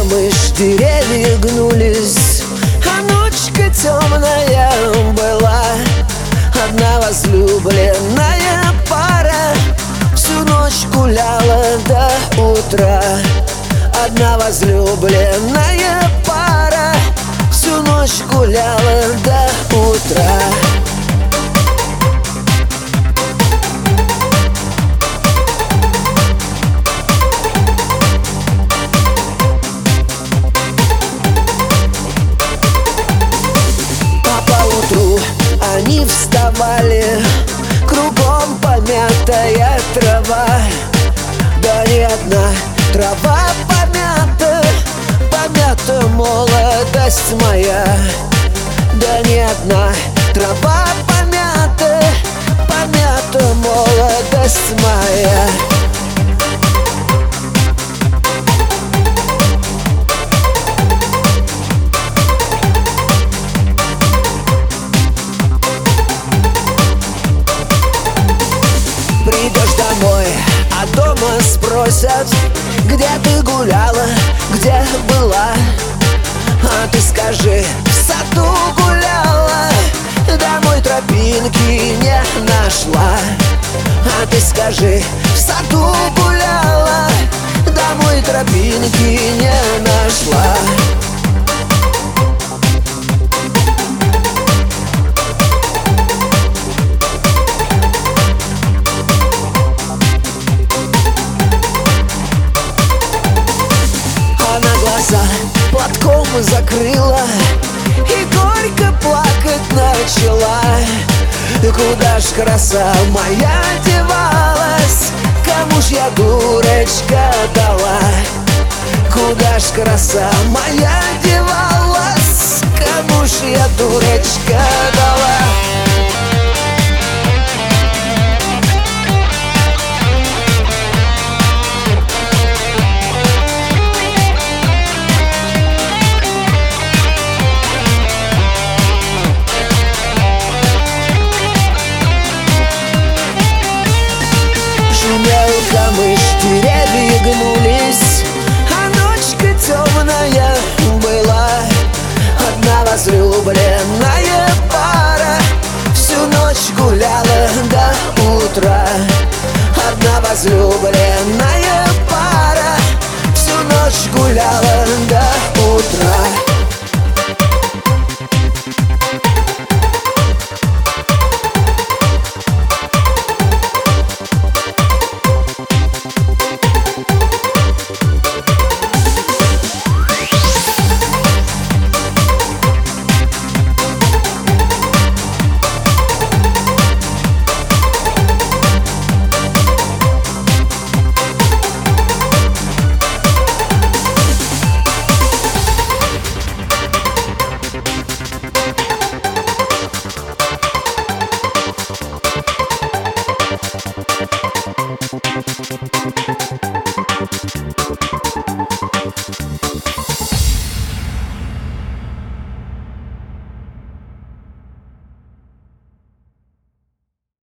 камыш, деревья гнулись, а ночка темная была. Одна возлюбленная пара всю ночь гуляла до утра. Одна возлюбленная пара всю ночь гуляла до утра. А поутру они вставали, кругом помятая трава. Да не одна трава помята, помята молодость моя. Да не одна трава помята, помята молодость моя. Придешь домой, а дома спросят: где ты гуляла, где была? А ты скажи: в саду гуляла, домой тропинки не нашла. А ты скажи: в саду гуляла, домой тропинки не нашла. Платком закрыла и горько плакать начала. Куда ж краса моя девалась, кому ж я, дурочка, дала? Куда ж краса моя девалась, кому ж я, дурочка, дала? Шумел камыш, деревья гнулись, а ночка темная была. Одна возлюбленная пара всю ночь гуляла до утра. Одна возлюбленная пара всю ночь гуляла